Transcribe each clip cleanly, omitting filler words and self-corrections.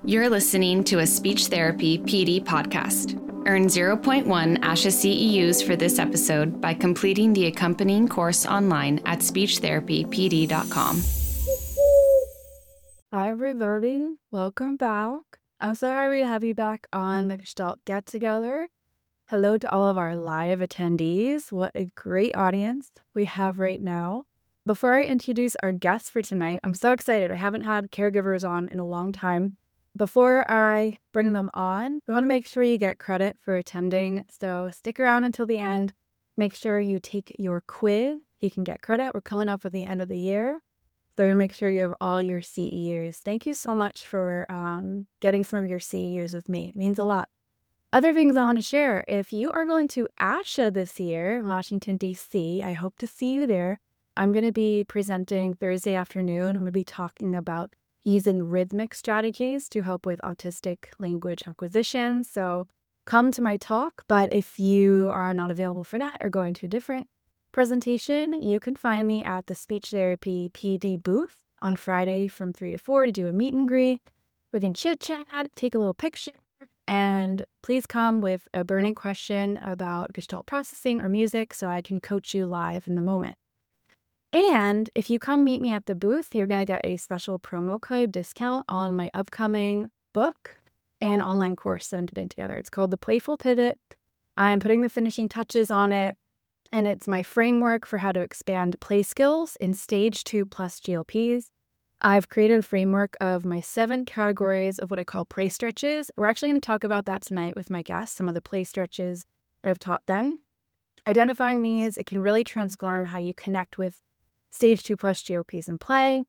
You're listening to a Speech Therapy PD podcast. Earn zero point 0.1 ASHA CEUs for this episode by completing the accompanying course online at speechtherapypd.com. Hi everybody, welcome back. I'm so happy to have you back on the Gestalt Get Together. Hello to all of our live attendees. What a great audience we have right now. Before I introduce our guests for tonight, I'm so excited. I haven't had caregivers on in a long time. Before I bring them on, we want to make sure you get credit for attending. So stick around until the end. Make sure you take your quiz. You can get credit. We're coming up at the end of the year. So make sure you have all your CEUs. Thank you so much for getting some of your CEUs with me. It means a lot. Other things I want to share. If you are going to ASHA this year in Washington, D.C., I hope to see you there. I'm going to be presenting Thursday afternoon. I'm going to be talking about using rhythmic strategies to help with autistic language acquisition. So come to my talk. But if you are not available for that or going to a different presentation, you can find me at the Speech Therapy PD booth on Friday from 3 to 4 to do a meet and greet. We can chit chat, take a little picture, and please come with a burning question about Gestalt processing or music so I can coach you live in the moment. And if you come meet me at the booth, you're going to get a special promo code discount on my upcoming book and online course that I'm putting together. It's called The Playful Pivot. I'm putting the finishing touches on it. And it's my framework for how to expand play skills in stage 2 plus GLPs. I've created a framework of my 7 categories of what I call play stretches. We're actually going to talk about that tonight with my guests, some of the play stretches that I've taught them. Identifying these, it can really transform how you connect with stage 2 plus GLPs in play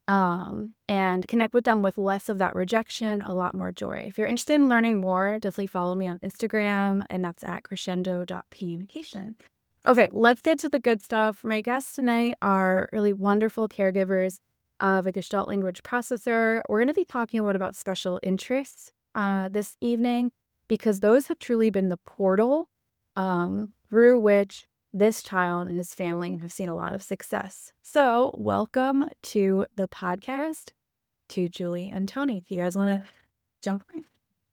and connect with them with less of that rejection, a lot more joy. If you're interested in learning more, definitely follow me on Instagram, and that's at crescendo.communication. Okay, let's get to the good stuff. My guests tonight are really wonderful caregivers of a Gestalt language processor. We're going to be talking a lot about special interests this evening because those have truly been the portal through which this child and his family have seen a lot of success. So welcome to the podcast to Julie and Tony. If you guys want to jump in.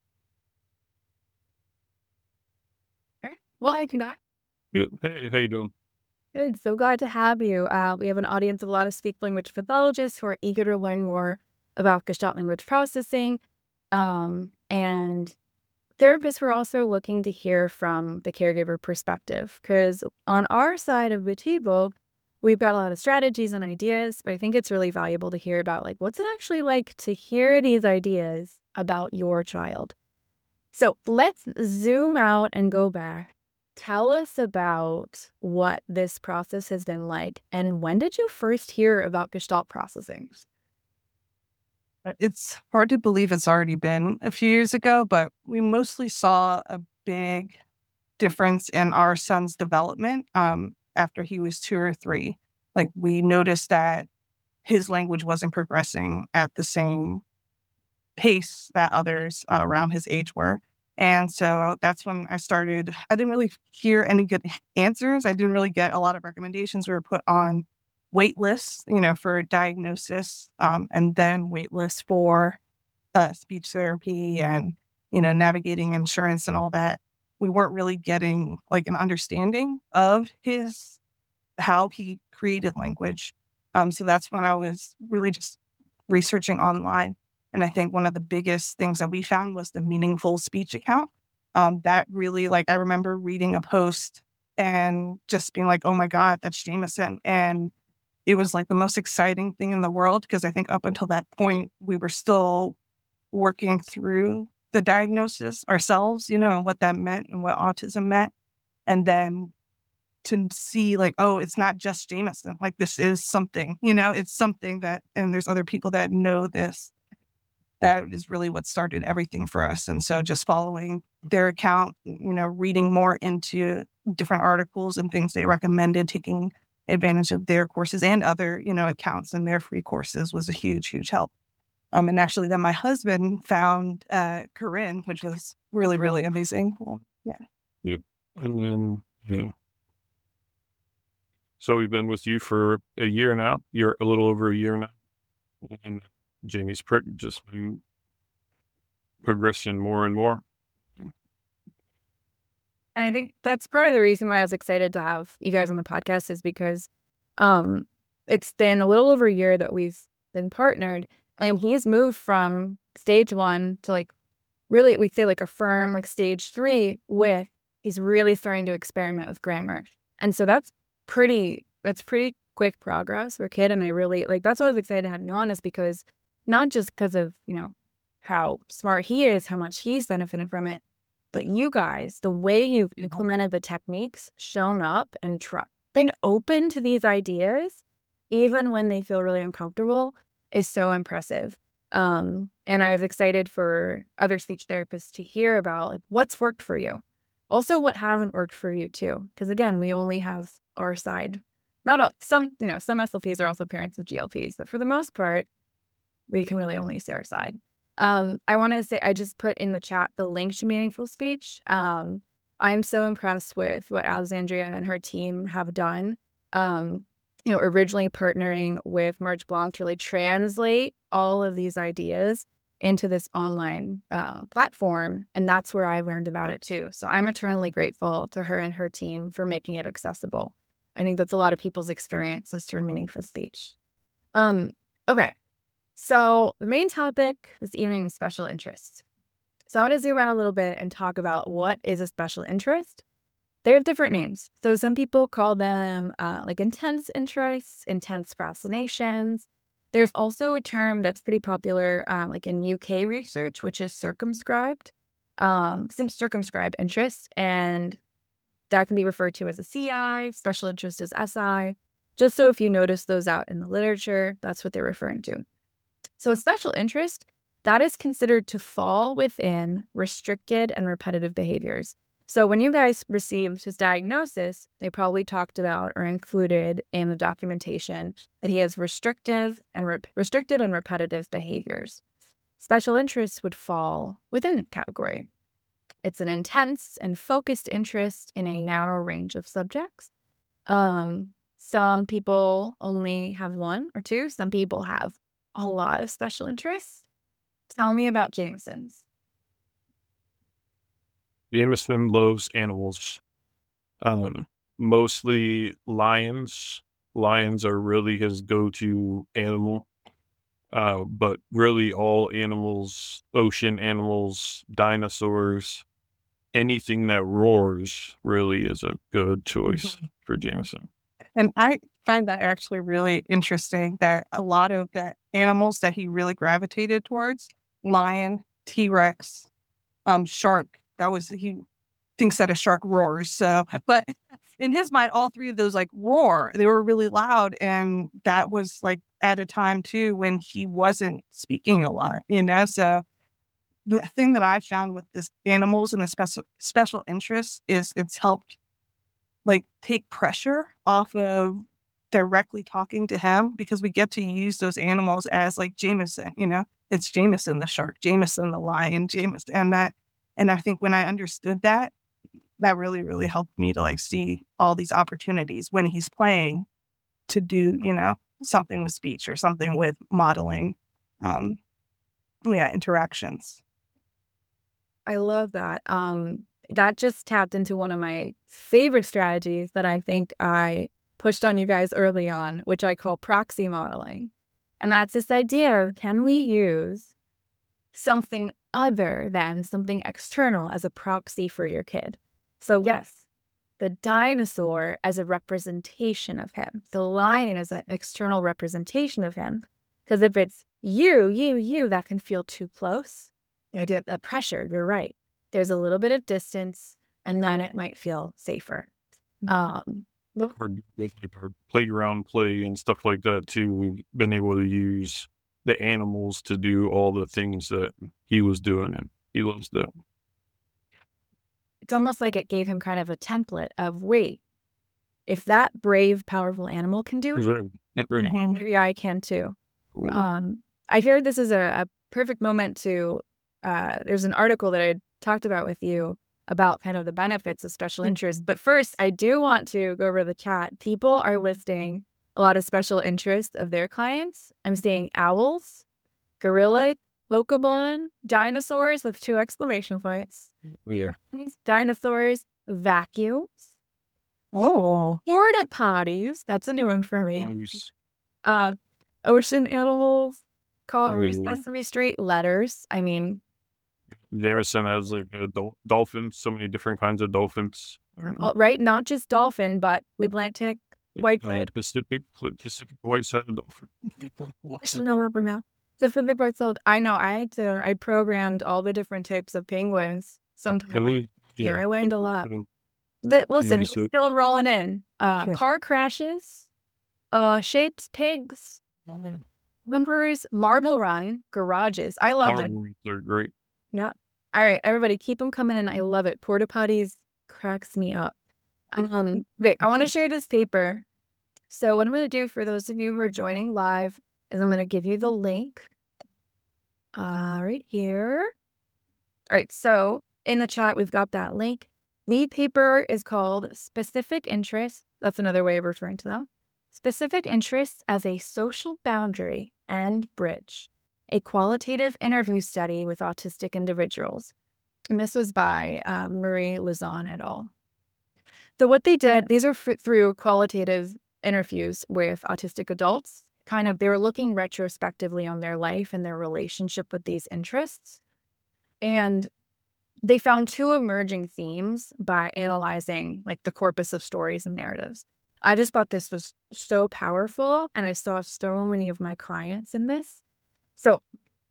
All right. Well, I cannot. Good. Hey, how you doing? Good. So glad to have you. We have an audience of a lot of speech language pathologists who are eager to learn more about Gestalt language processing. And therapists who are also looking to hear from the caregiver perspective. Because on our side of the table, we've got a lot of strategies and ideas, but I think it's really valuable to hear about, like, what's it actually like to hear these ideas about your child? So let's zoom out and go back. Tell us about what this process has been like, and when did you first hear about Gestalt processing? It's hard to believe it's already been a few years ago, but we mostly saw a big difference in our son's development after he was 2 or 3. Like, we noticed that his language wasn't progressing at the same pace that others around his age were. And so that's when I didn't really hear any good answers. I didn't really get a lot of recommendations. We were put on wait lists, for diagnosis, and then wait lists for speech therapy and, navigating insurance and all that. We weren't really getting like an understanding of how he created language. So that's when I was really just researching online. And I think one of the biggest things that we found was the Meaningful Speech account. That really, I remember reading a post and just being like, oh my God, that's Jameson. And it was like the most exciting thing in the world, because I think up until that point, we were still working through the diagnosis ourselves, what that meant and what autism meant. And then to see oh, it's not just Jameson. Like, this is something, it's something that, and there's other people that know this. That is really what started everything for us. And so just following their account, reading more into different articles and things they recommended, taking advantage of their courses and other, accounts and their free courses was a huge, huge help. And actually then my husband found Corinne, which was really, really amazing. Yeah. Yep. And then, so we've been with you for a year now. You're a little over a year now. And Jamie's pregnant, just moved. progressing more and more. And I think that's part of the reason why I was excited to have you guys on the podcast is because it's been a little over a year that we've been partnered, and he's moved from stage 1 to like really, we'd say like a firm like stage 3 with he's really starting to experiment with grammar. And so that's pretty quick progress for a kid. And I really like, that's why I was excited to have you on, is because not just because of, how smart he is, how much he's benefited from it, but you guys, the way you've implemented the techniques, shown up and been open to these ideas, even when they feel really uncomfortable, is so impressive. And I was excited for other speech therapists to hear about like, what's worked for you. Also, what hasn't worked for you too. Because again, we only have our side. Some SLPs are also parents of GLPs, but for the most part, we can really only see our side. I want to say, I just put in the chat the link to Meaningful Speech. I'm so impressed with what Alexandria and her team have done. Originally partnering with March Blanc to really translate all of these ideas into this online platform. And that's where I learned about it too. So I'm eternally grateful to her and her team for making it accessible. I think that's a lot of people's experience is through Meaningful Speech. Okay. So the main topic this evening is special interests. So I want to zoom out a little bit and talk about what is a special interest. They have different names. So some people call them like intense interests, intense fascinations. There's also a term that's pretty popular like in UK research, which is circumscribed interest. And that can be referred to as a CI, special interest is SI. Just so if you notice those out in the literature, that's what they're referring to. So a special interest, that is considered to fall within restricted and repetitive behaviors. So when you guys received his diagnosis, they probably talked about or included in the documentation that he has restricted and repetitive behaviors. Special interests would fall within the category. It's an intense and focused interest in a narrow range of subjects. Some people only have 1 or 2. Some people have a lot of special interests. Tell me about Jameson's. Jameson loves animals. Mostly lions. Lions are really his go-to animal. But really all animals, ocean animals, dinosaurs, anything that roars really is a good choice for Jameson. And I find that actually really interesting that a lot of the animals that he really gravitated towards, lion, T-Rex, shark, he thinks that a shark roars. So, but in his mind, all 3 of those like roar, they were really loud. And that was like at a time too, when he wasn't speaking a lot, so the thing that I found with this animals and the special interests is it's helped like take pressure off of directly talking to him, because we get to use those animals as like Jameson, it's Jameson the shark, Jameson the lion, Jameson, and I think when I understood that really, really helped me to like see all these opportunities when he's playing to do, something with speech or something with modeling, interactions. I love that. That just tapped into one of my favorite strategies that I think I pushed on you guys early on, which I call proxy modeling. And that's this idea of, can we use something other than something external as a proxy for your kid? So yes, the dinosaur as a representation of him, the lion as an external representation of him. Because if it's you, that can feel too close. You get the pressure, you're right. There's a little bit of distance, and then it might feel safer. Or playground play and stuff like that too. We've been able to use the animals to do all the things that he was doing, and he loves that. It's almost like it gave him kind of a template of, wait, if that brave, powerful animal can do it, maybe I can too. I heard this is a perfect moment to, there's an article that I talked about with you about kind of the benefits of special interest. But first, I do want to go over the chat. People are listing a lot of special interests of their clients. I'm seeing owls, gorilla, Pokemon, dinosaurs with 2 exclamation points. Yeah. Dinosaurs, vacuums, Oh, porta potties. That's a new one for me. Nice. Ocean animals, cars, Oh. Sesame Street, letters. I mean, Jameson has like dolphins, so many different kinds of dolphins. right? Not just dolphin, but Atlantic, white-eyed. Pacific white-sided dolphin. No rubber mouth. Pacific white-tailed. I know. I programmed all the different types of penguins. Sometimes here I learned a lot. Listen, so- still rolling in. Car crashes, shapes, pigs, whimpers, marble run, garages. I love them. They're great. Yeah. All right, everybody, keep them coming in. I love it. Porta potties cracks me up. Vic, I want to share this paper. So what I'm going to do for those of you who are joining live is I'm going to give you the link right here. All right, so in the chat, we've got that link. The paper is called Specific Interests. That's another way of referring to them. Specific Interests as a Social Boundary and Bridge, a qualitative interview study with autistic individuals. And this was by Marie Luzon et al. So what they did, these are through qualitative interviews with autistic adults. They were looking retrospectively on their life and their relationship with these interests. And they found 2 emerging themes by analyzing like the corpus of stories and narratives. I just thought this was so powerful, and I saw so many of my clients in this. So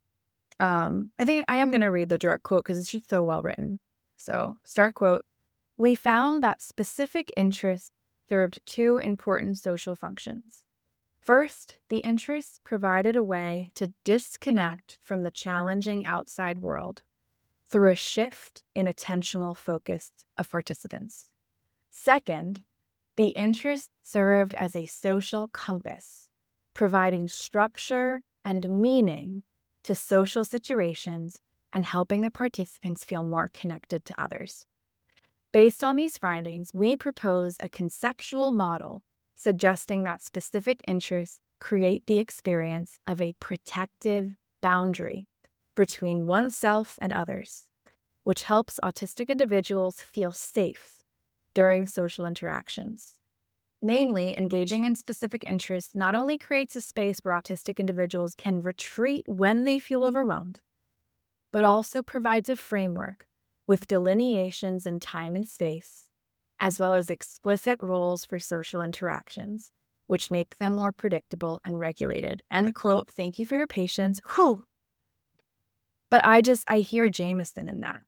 I think I am going to read the direct quote because it's just so well written. So start quote. We found that specific interests served 2 important social functions. First, the interests provided a way to disconnect from the challenging outside world through a shift in attentional focus of participants. Second, the interest served as a social compass, providing structure and meaning to social situations and helping the participants feel more connected to others. Based on these findings, we propose a conceptual model suggesting that specific interests create the experience of a protective boundary between oneself and others, which helps autistic individuals feel safe during social interactions. Namely, engaging in specific interests not only creates a space where autistic individuals can retreat when they feel overwhelmed, but also provides a framework with delineations in time and space, as well as explicit rules for social interactions, which make them more predictable and regulated. End quote. Thank you for your patience. Whew. But I hear Jameson in that.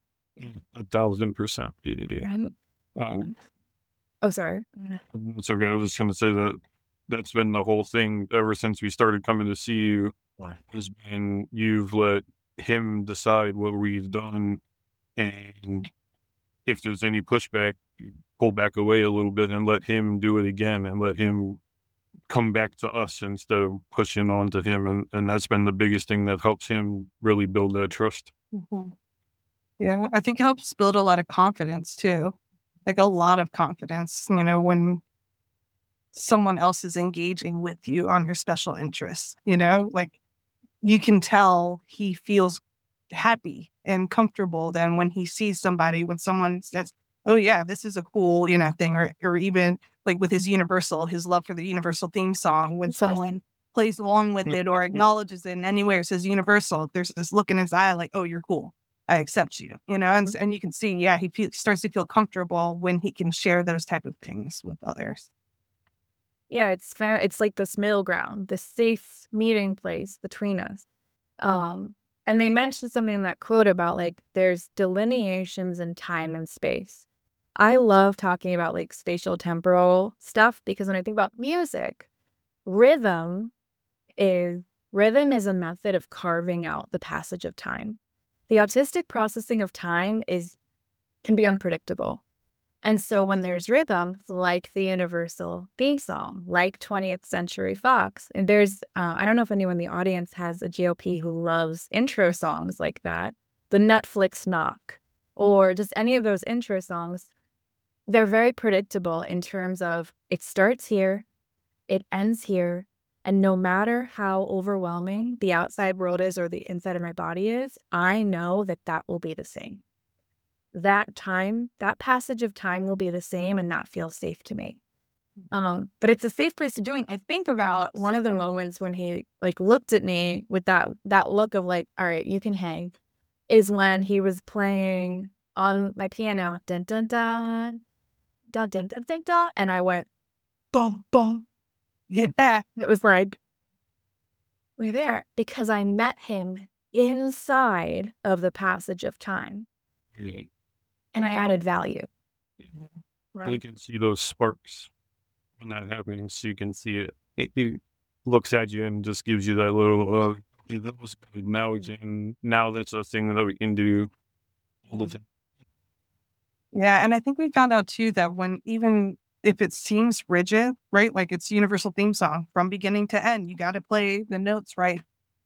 1,000%. Oh, sorry. It's okay. I was just going to say that that's been the whole thing ever since we started coming to see you. Has been you've let him decide what we've done, and if there's any pushback, you pull back away a little bit and let him do it again, and let him come back to us instead of pushing on to him. And that's been the biggest thing that helps him really build that trust. Yeah, I think it helps build a lot of confidence too. Like a lot of confidence, when someone else is engaging with you on your special interests, like you can tell he feels happy and comfortable then when he sees somebody, when someone says, oh yeah, this is a cool, thing, or even like with his love for the Universal theme song, when someone plays along with it or acknowledges it in any way or says Universal, there's this look in his eye like, oh, you're cool. I accept you, and you can see, he starts to feel comfortable when he can share those type of things with others. Yeah, it's fair. It's like this middle ground, this safe meeting place between us. And they mentioned something in that quote about like there's delineations in time and space. I love talking about like spatial temporal stuff because when I think about music, rhythm is a method of carving out the passage of time. The autistic processing of time can be unpredictable. And so when there's rhythm, like the Universal theme song, like 20th Century Fox, and there's, I don't know if anyone in the audience has a GOP who loves intro songs like that, the Netflix Knock, or just any of those intro songs, they're very predictable in terms of it starts here, it ends here, And no matter how overwhelming the outside world is or the inside of my body is, I know that that will be the same. That time, that passage of time will be the same and not feel safe to me. But it's a safe place to do it. I think about one of the moments when he like looked at me with that look of like, all right, you can hang, is when he was playing on my piano, dun dun dun, dun dun dun dun dun, and I went, boom, boom. Yeah. It was like, we're there because I met him inside of the passage of time and I added value. You can see those sparks when that happens. You can see it. It looks at you and just gives you that little, that was good. Now that's a thing that we can do all the time. Yeah, and I think we found out too that when even if it seems rigid, right? Like it's universal theme song from beginning to end, you got to play the notes right.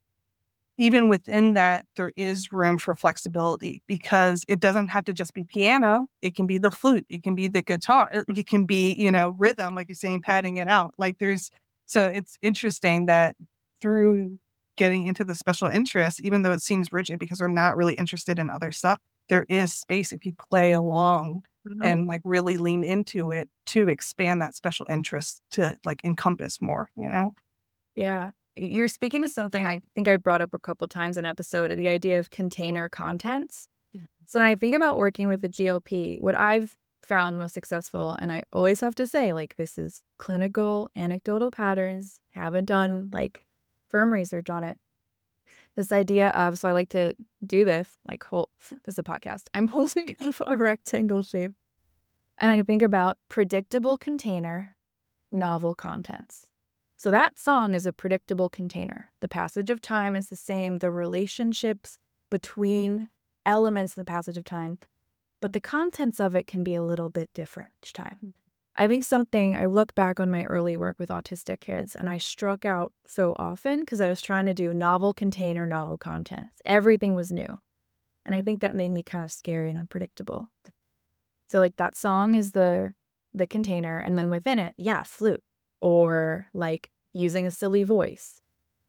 Even within that, there is room for flexibility because it doesn't have to just be piano. It can be the flute. It can be the guitar. It can be, rhythm, like you're saying, padding it out. So it's interesting that through getting into the special interest, even though it seems rigid because we're not really interested in other stuff, there is space if you play along and like really lean into it to expand that special interest to like encompass more, Yeah. You're speaking to something I think I brought up a couple times in episode, the idea of container contents. So when I think about working with the GLP, what I've found most successful, and I always have to say, like, this is clinical, anecdotal patterns, haven't done like firm research on it. This idea of, so I like to do this, like, this is a podcast. I'm holding a rectangle shape. And I think about predictable container, novel contents. So that song is a predictable container. The passage of time is the same. The relationships between elements of the passage of time, but the contents of it can be a little bit different each time. I think I look back on my early work with autistic kids and I struck out so often because I was trying to do novel container, novel contents. Everything was new. And I think that made me kind of scary and unpredictable. So like that song is the container, and then within it, flute. Or like using a silly voice,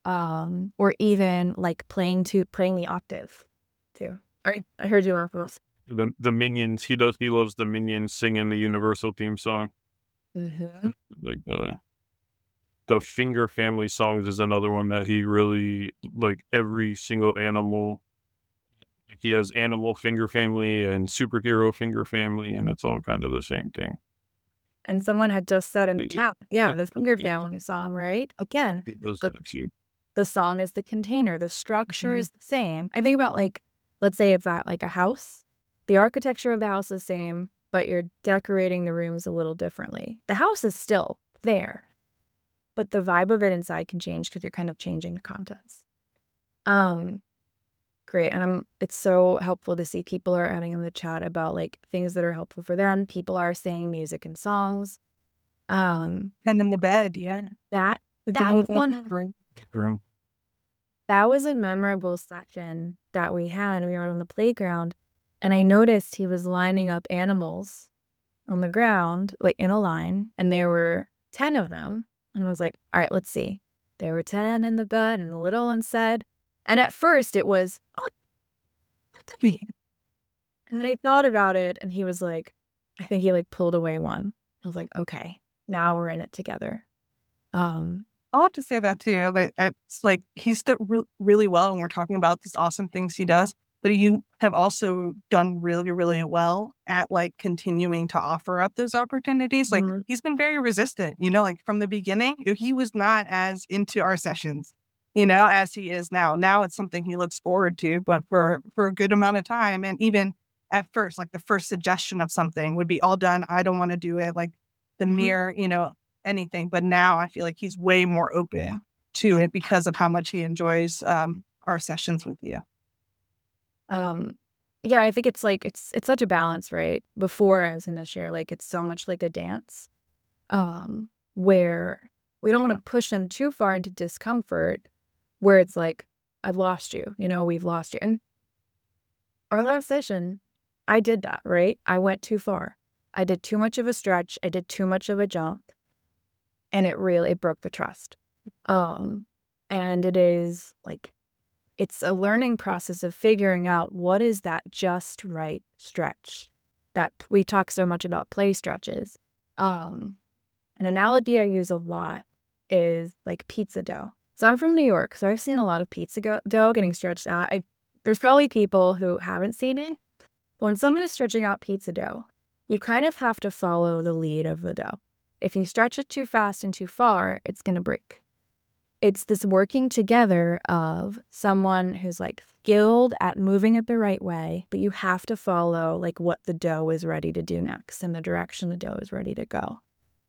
or even like playing the octave too. All right, I heard you on those. The Minions, he loves the Minions singing the Universal theme song. Mm-hmm. Like the Finger Family songs is another one that he really, like, every single animal. He has Animal Finger Family and Superhero Finger Family, and it's all kind of the same thing. And someone had just said in the chat, the Finger Family song, right? Again, the song is the container. The structure is the same. I think about, like, let's say it's at like a house. The architecture of the house is the same, but you're decorating the rooms a little differently. The house is still there, but the vibe of it inside can change because you're kind of changing the contents. Great. And it's so helpful to see people are adding in the chat about like things that are helpful for them. People are saying music and songs. And in the bed, That one. That was a memorable session that we had. We were on the playground and I noticed he was lining up animals on the ground, like in a line, and there were 10 of them. And I was like, all right, let's see. There were 10 in the bed, and the little one said, and at first it was, and then I thought about it and he was like, I think he like pulled away one. I was like, okay, now we're in it together. I'll have to say that too. Like, it's like he's done really well, and we're talking about these awesome things he does. But you have also done really, really well at like continuing to offer up those opportunities. Like he's been very resistant, like from the beginning, he was not as into our sessions, as he is now. Now it's something he looks forward to, but for a good amount of time. And even at first, like the first suggestion of something would be all done. I don't want to do it. Like the mere, anything. But now I feel like he's way more open to it because of how much he enjoys our sessions with you. I think it's like it's such a balance, right? Before I was going to share, like it's so much like a dance, where we don't want to push them too far into discomfort, where it's like, I've lost you, we've lost you. And our last session, I did that, right? I went too far. I did too much of a stretch. I did too much of a jump, and it broke the trust. And it is like, it's a learning process of figuring out what is that just right stretch that we talk so much about play stretches. An analogy I use a lot is like pizza dough. So I'm from New York, so I've seen a lot of pizza dough getting stretched out. There's probably people who haven't seen it. But when someone is stretching out pizza dough, you kind of have to follow the lead of the dough. If you stretch it too fast and too far, it's going to break. It's this working together of someone who's like skilled at moving it the right way, but you have to follow like what the dough is ready to do next and the direction the dough is ready to go.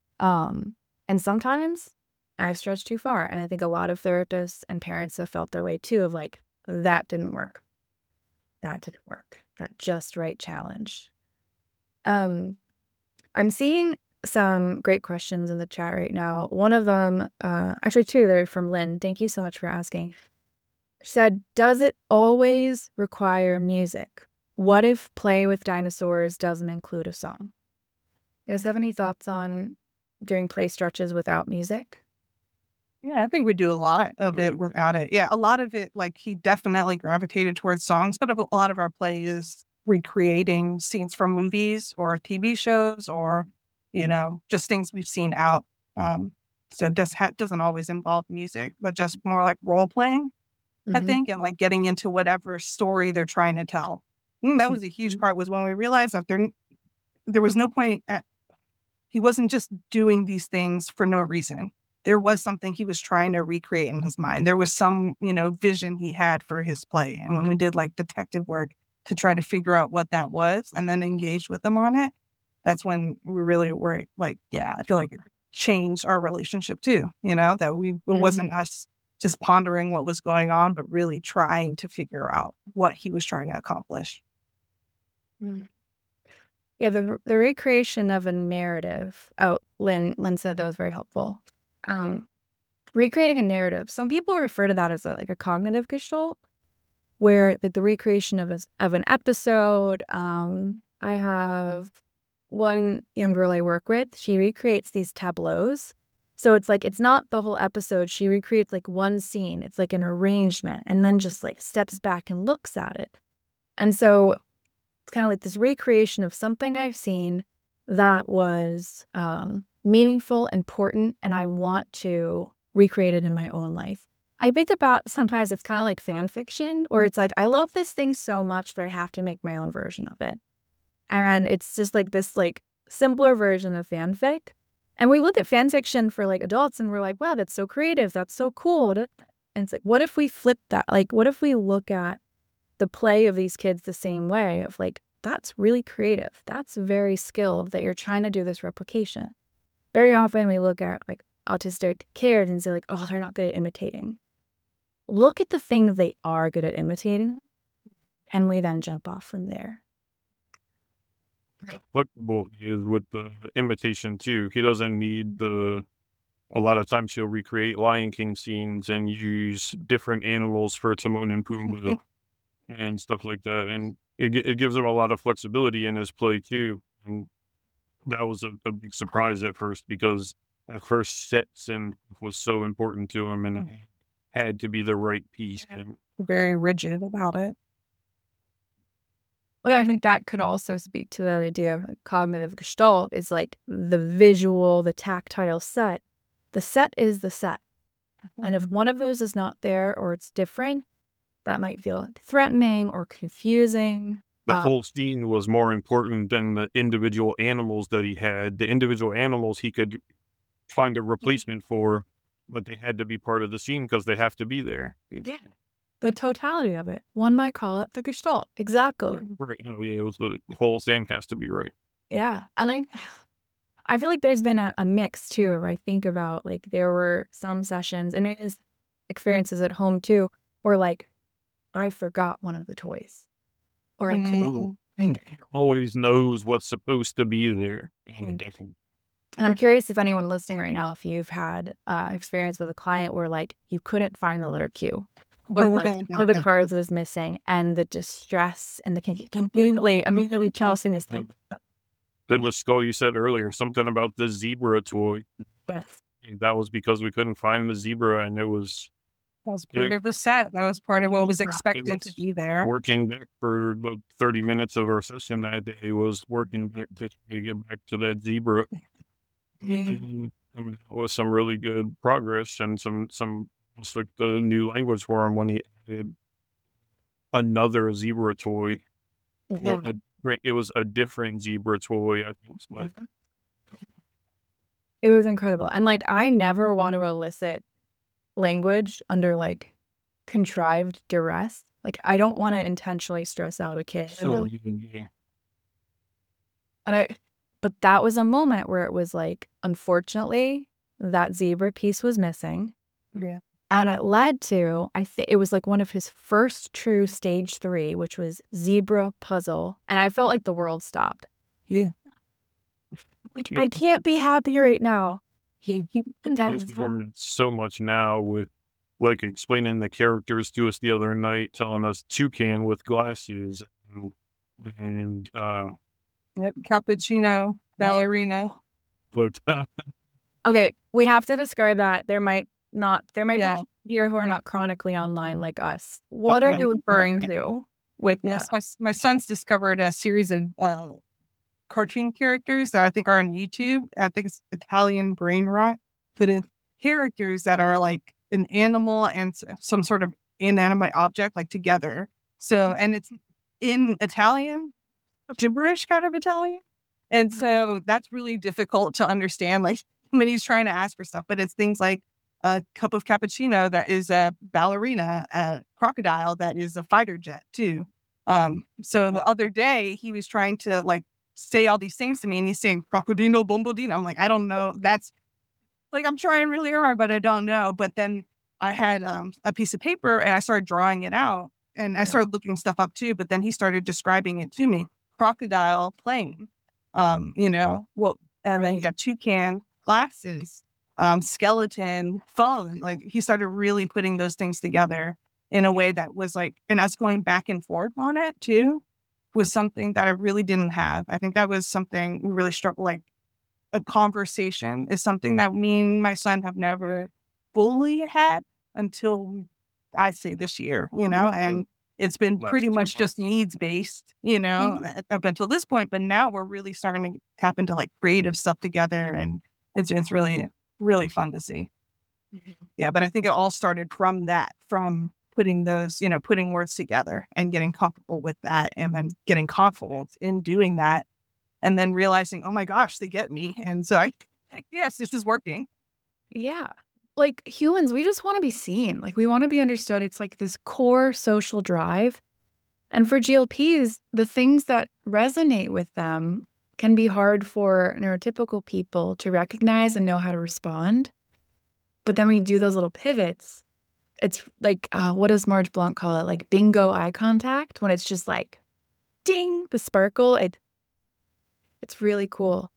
And sometimes I've stretched too far. And I think a lot of therapists and parents have felt their way too of like, that didn't work. That didn't work. That just right challenge. I'm seeing some great questions in the chat right now. One of them, actually two, they're from Lynn. Thank you so much for asking. She said, does it always require music? What if Play with Dinosaurs doesn't include a song? You guys have any thoughts on doing play stretches without music? Yeah, I think we do a lot of it without it. Yeah, a lot of it, like he definitely gravitated towards songs, but a lot of our play is recreating scenes from movies or TV shows or, just things we've seen out. So it doesn't always involve music, but just more like role playing, I think, and like getting into whatever story they're trying to tell. That was a huge part, was when we realized that there was no point he wasn't just doing these things for no reason. There was something he was trying to recreate in his mind. There was some, vision he had for his play. And when we did like detective work to try to figure out what that was and then engage with them on it, that's when we really were like, yeah, I feel like it changed our relationship too, that it wasn't us just pondering what was going on, but really trying to figure out what he was trying to accomplish. Yeah, the recreation of a narrative. Oh, Lynn said that was very helpful. Recreating a narrative. Some people refer to that as a cognitive gestalt, where the recreation of an episode. I have one young girl I work with. She recreates these tableaus. So it's like, it's not the whole episode. She recreates like one scene. It's like an arrangement, and then just like steps back and looks at it. And so it's kind of like this recreation of something I've seen that was meaningful, important, and I want to recreate it in my own life. I think about sometimes it's kind of like fan fiction, or it's like, I love this thing so much that I have to make my own version of it. And it's just like this like simpler version of fanfic. And we look at fan fiction for like adults and we're like, wow, that's so creative. That's so cool. And it's like, what if we flip that? Like, what if we look at the play of these kids the same way of like, that's really creative. That's very skilled that you're trying to do this replication. Very often we look at like autistic kids and say like, oh, they're not good at imitating. Look at the things they are good at imitating, and we then jump off from there. Flexible is with the imitation too. He doesn't need a lot of times he'll recreate Lion King scenes and use different animals for Timon and Pumbaa and stuff like that. And it gives him a lot of flexibility in his play too. And that was a big surprise at first, because at first sets and was so important to him, and it had to be the right piece. And Very rigid about it. Well, I think that could also speak to the idea of cognitive gestalt, is like the visual, the tactile set. The set is the set. And if one of those is not there or it's different, that might feel threatening or confusing. the whole scene was more important than the individual animals that he had. The individual animals he could find a replacement for, but they had to be part of the scene because they have to be there. Yeah. The totality of it. One might call it the gestalt. Exactly. Right. It was the whole thing has to be right. Yeah. And I feel like there's been a mix too, where I think about like there were some sessions, and it is experiences at home too, where like I forgot one of the toys. Or I couldn't. Always knows what's supposed to be there. And I'm curious if anyone listening right now, if you've had experience with a client where like you couldn't find the letter Q, or like one of the cards was missing, and the distress and the immediately challenging this thing. That was Skull, you said earlier, something about the zebra toy. Yes. that was because we couldn't find the zebra, and That was part of the set. That was part of what was expected to be there. working back for about 30 minutes of our session that day was working back to get back to that zebra. And, I mean, it was some really good progress and some almost like the new language for him when he added another zebra toy. Or it was a different zebra toy, I think. But It was incredible. And like, I never want to elicit language under like contrived duress. Like, I don't want to intentionally stress out a kid. so But that was a moment where it was like, unfortunately, that zebra piece was missing. Yeah. And it led to, I think it was like one of his first true stage 3, which was zebra puzzle. And I felt like the world stopped. Yeah. Like, I can't be happy right now. He's performing so much now with like explaining the characters to us the other night, telling us Toucan with glasses and Yep. Cappuccino, ballerina. but Okay, we have to describe that. There might be Yeah. people here who are not chronically online like us. What are Okay. you referring to with Yes, this? my son's discovered a series of cartoon characters that I think are on YouTube. I think it's Italian brain rot, but it's characters that are like an animal and some sort of inanimate object like together. So, and it's in Italian, gibberish kind of Italian. And so that's really difficult to understand, like when he's trying to ask for stuff, but it's things like a cup of cappuccino that is a ballerina, a crocodile that is a fighter jet too. So the other day he was trying to like say all these things to me and he's saying crocodino bombodino. I'm like, I don't know. That's like, I'm trying really hard, but I don't know. But then I had a piece of paper and I started drawing it out and I started looking stuff up too. But then he started describing it to me. Crocodile plane, and then you got toucan, glasses, skeleton, phone. Like he started really putting those things together in a way that was like, and us going back and forth on it too, was something that I really didn't have. I think that was something we really struggled, like a conversation is something that me and my son have never fully had until I say this year, and it's been pretty much just needs based, up until this point. But now we're really starting to tap into like creative stuff together. And it's really, really fun to see. Yeah. But I think it all started from putting those, putting words together and getting comfortable with that and then getting confident in doing that. And then realizing, oh my gosh, they get me. And so yes, this is working. Yeah. Like humans, we just want to be seen. Like we want to be understood. It's like this core social drive. And for GLPs, the things that resonate with them can be hard for neurotypical people to recognize and know how to respond. But then we do those little pivots. It's like, what does Marge Blanc call it? Like bingo eye contact, when it's just like, ding, the sparkle. It's really cool.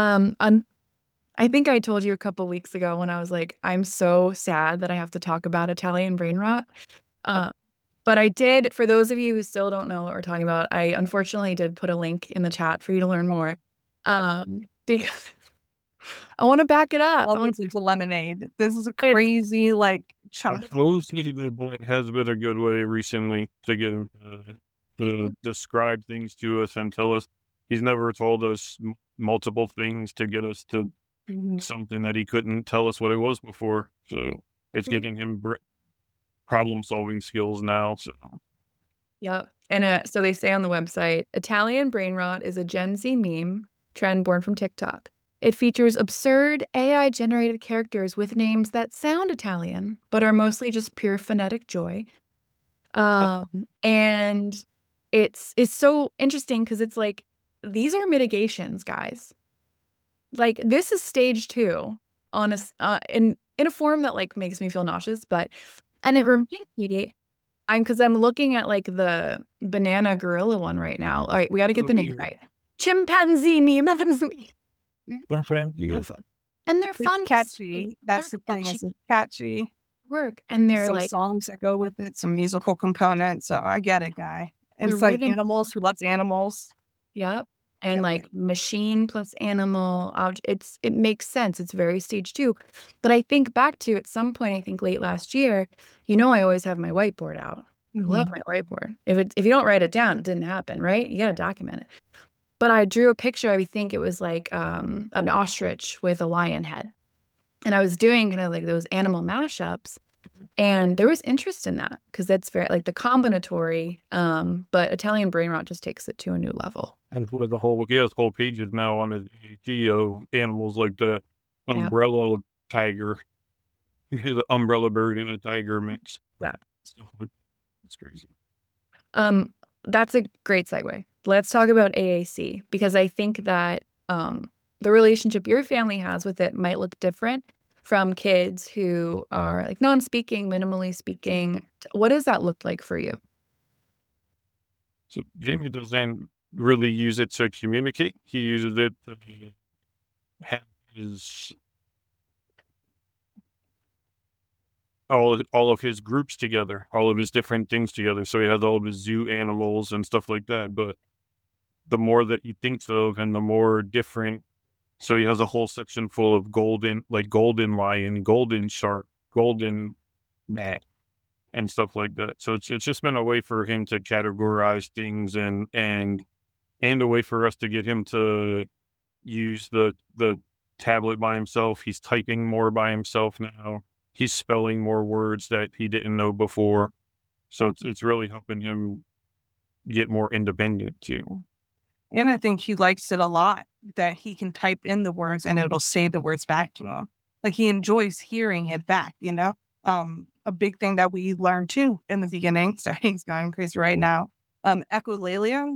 I think I told you a couple weeks ago when I was like, I'm so sad that I have to talk about Italian brain rot. But I did, for those of you who still don't know what we're talking about, I unfortunately did put a link in the chat for you to learn more. Because I want to back it up. It's lemonade. This is a crazy, like, chunk. It has been a good way recently to get him to describe things to us and tell us. He's never told us multiple things to get us to something that he couldn't tell us what it was before. So it's giving him problem-solving skills now. So. Yep. And so they say on the website, Italian brain rot is a Gen Z meme trend born from TikTok. It features absurd AI-generated characters with names that sound Italian, but are mostly just pure phonetic joy. And it's so interesting because it's like, these are mitigations, guys. Like this is stage 2 on in a form that like makes me feel nauseous, and it reminds me, because I'm looking at like the banana gorilla one right now. All right, we got to get the name right. Chimpanzee. And they're fun, catchy. That's the thing. It's catchy work, and they're some like songs that go with it, some musical components. So I get it, guy. And They're it's like really- animals who loves animals. Yep. and like machine plus animal. It makes sense. It's very stage 2. But I think back to at some point, I think late last year, I always have my whiteboard out. I love my whiteboard. If you don't write it down, it didn't happen, right? You got to document it. But I drew a picture. I think it was like an ostrich with a lion head. And I was doing kind of like those animal mashups. And there was interest in that because that's very like the combinatory, but Italian brain rot just takes it to a new level. And with the whole pages now on the geo animals like the umbrella tiger, the umbrella bird and a tiger mix. Yeah. It's crazy. That's a great segue. Let's talk about AAC because I think that the relationship your family has with it might look different from kids who are like non-speaking, minimally speaking. What does that look like for you? So Jamie doesn't really use it to communicate. He uses it to have his all of his groups together, all of his different things together. So he has all of his zoo animals and stuff like that. But the more that he thinks of and the more different, so he has a whole section full of golden lion, golden shark, golden bat, and stuff like that. So it's just been a way for him to categorize things and a way for us to get him to use the tablet by himself. He's typing more by himself now. He's spelling more words that he didn't know before. So it's really helping him get more independent too. And I think he likes it a lot that he can type in the words and it'll say the words back to him. Like he enjoys hearing it back, A big thing that we learned too in the beginning, so he's going crazy right now. Echolalia,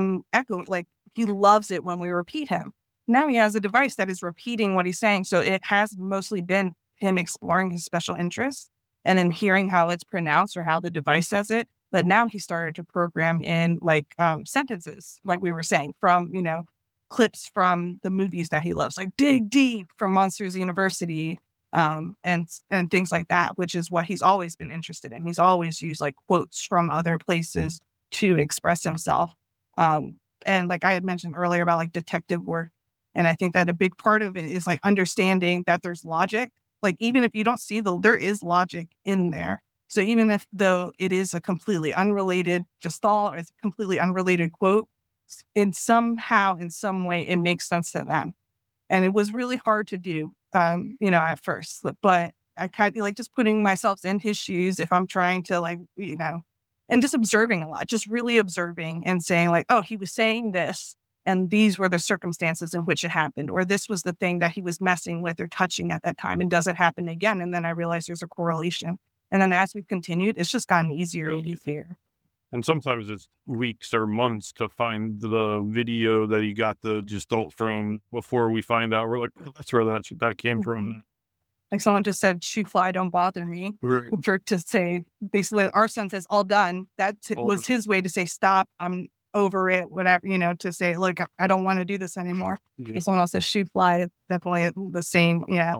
he loves it when we repeat him. Now he has a device that is repeating what he's saying. So it has mostly been him exploring his special interests and then hearing how it's pronounced or how the device says it. But now he started to program in sentences, like we were saying, from, clips from the movies that he loves, like Dig Deep from Monsters University, and things like that, which is what he's always been interested in. He's always used like quotes from other places to express himself. And like I had mentioned earlier about like detective work. And I think that a big part of it is like understanding that there's logic. Like even if you don't see there is logic in there. So even if though it is a completely unrelated gestalt or it's a completely unrelated quote, in some way, it makes sense to them. And it was really hard to do, at first, but I kind of like just putting myself in his shoes if I'm trying to and just observing a lot, just really observing and saying like, oh, he was saying this and these were the circumstances in which it happened, or this was the thing that he was messing with or touching at that time. And does it happen again? And then I realized there's a correlation. And then as we've continued, it's just gotten easier and easier. And sometimes it's weeks or months to find the video that he got the gestalt from before we find out. We're like, oh, that's where that came from. Like someone just said, shoe fly, don't bother me. Right. For to say, basically, our son says, all done. That was his way to say, stop, I'm over it, whatever, to say, look, I don't want to do this anymore. Yeah. Someone else says, shoe fly, definitely the same. Yeah.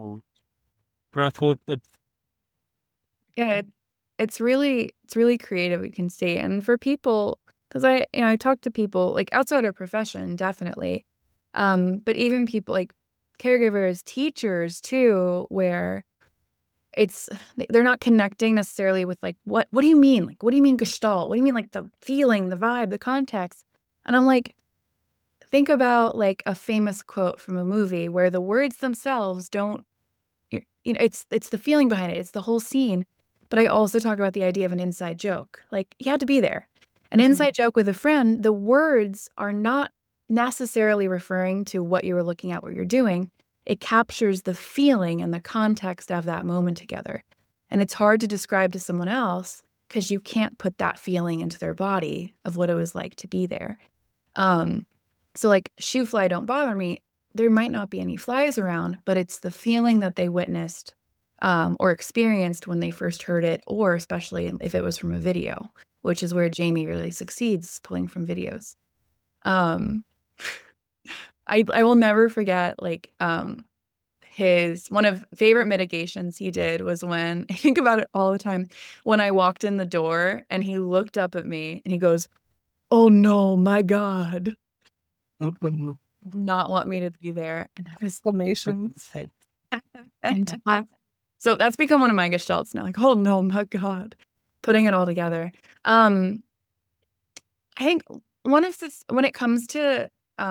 Yeah, it's really creative. We can see, and for people, because I talk to people like outside our profession, definitely, but even people like caregivers, teachers too, where they're not connecting necessarily with like what do you mean? Like what do you mean gestalt? What do you mean like the feeling, the vibe, the context? And I'm like, think about like a famous quote from a movie where the words themselves don't, it's the feeling behind it. It's the whole scene. But I also talk about the idea of an inside joke. Like you had to be there. An inside joke with a friend, the words are not necessarily referring to what you were looking at, what you're doing. It captures the feeling and the context of that moment together. And it's hard to describe to someone else because you can't put that feeling into their body of what it was like to be there. So like shoe fly, don't bother me. There might not be any flies around, but it's the feeling that they witnessed or experienced when they first heard it, or especially if it was from a video, which is where Jamie really succeeds, pulling from videos. I will never forget, like, his one of favorite mitigations he did was when, I think about it all the time, when I walked in the door and he looked up at me and he goes, "Oh no, my God." not want me to be there. And I was Exclamations. and so that's become one of my gestalts now. Like, oh no, my God, putting it all together. I think one of this, when it comes to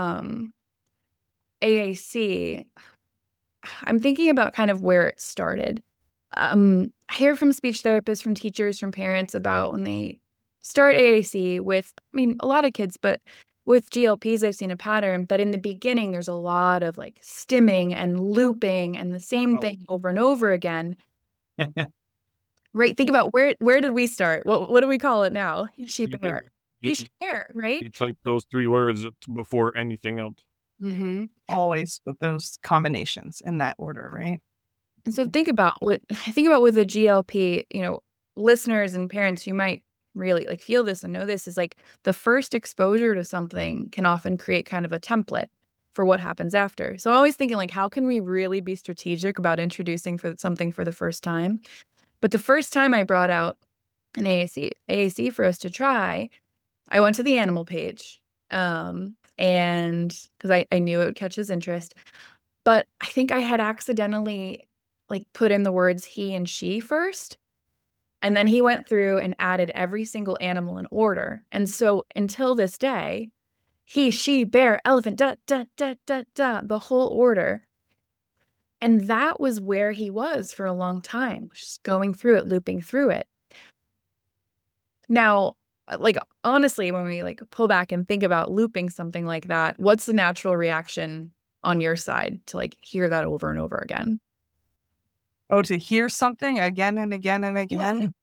AAC, I'm thinking about kind of where it started. I hear from speech therapists, from teachers, from parents about when they start AAC with, I mean, a lot of kids, but with GLPs, I've seen a pattern that in the beginning, there's a lot of like stimming and looping and the same thing over and over again. Right? Think about where did we start? What do we call it now? Sheep hair. Sheep hair, right? It's like those 3 words before anything else. Mm-hmm. Always with those combinations in that order, right? And so think about with the GLP, listeners and parents, you might really like feel this and know this is like the first exposure to something can often create kind of a template for what happens after. So I'm always thinking like, how can we really be strategic about introducing something for the first time? But the first time I brought out an AAC for us to try, I went to the animal page, and because I knew it would catch his interest, but I think I had accidentally like put in the words he and she first. And then he went through and added every single animal in order. And so until this day, he, she, bear, elephant, the whole order. And that was where he was for a long time, just going through it, looping through it. Now, like, honestly, when we like pull back and think about looping something like that, what's the natural reaction on your side to like hear that over and over again? Oh, to hear something again and again and again.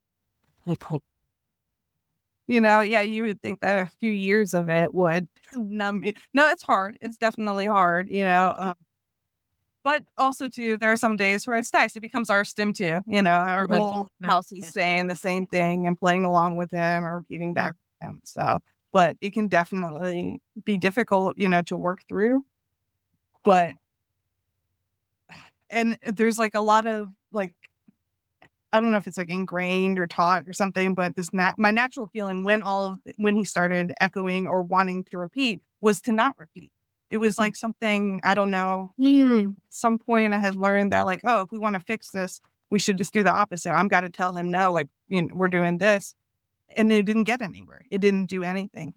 Yeah, you would think that a few years of it would numb me. No, it's hard. It's definitely hard, but also too, there are some days where it's nice. It becomes our stim too, our whole house is saying the same thing and playing along with him or repeating back with him. So, but it can definitely be difficult, to work through. But, and there's like a lot of like, I don't know if it's like ingrained or taught or something, but my natural feeling when he started echoing or wanting to repeat was to not repeat. It was like something, I don't know, some point I had learned that like, oh, if we want to fix this, we should just do the opposite. I'm got to tell him no, like, we're doing this. And it didn't get anywhere. It didn't do anything.